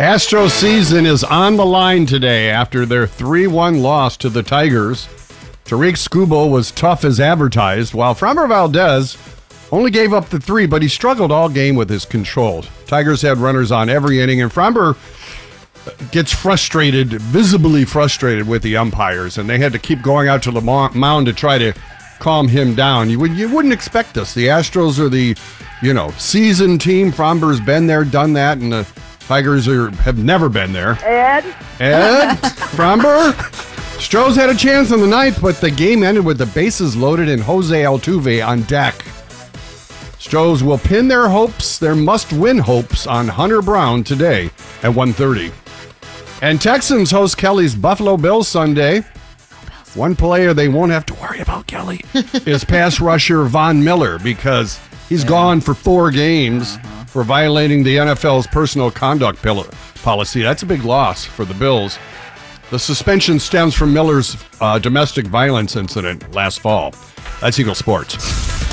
Astros season is on the line today after their 3-1 loss to the Tigers. Tarik Skubal was tough as advertised, while Framber Valdez only gave up the 3, but he struggled all game with his control. Tigers had runners on every inning, and Framber gets frustrated, visibly frustrated with the umpires, and they had to keep going out to the mound to try to calm him down. You wouldn't expect this. The Astros are the, seasoned team. Framber's been there, done that, and the Tigers have never been there. Ed, Framber. Stros had a chance in the ninth, but the game ended with the bases loaded and Jose Altuve on deck. Stros will pin their must-win hopes on Hunter Brown today at 1:30. And Texans host Kelly's Buffalo Bills Sunday. One player they won't have to worry about, Kelly, is pass rusher Von Miller, because he's gone for 4 games for violating the NFL's personal conduct policy. That's a big loss for the Bills. The suspension stems from Miller's domestic violence incident last fall. That's Eagle Sports.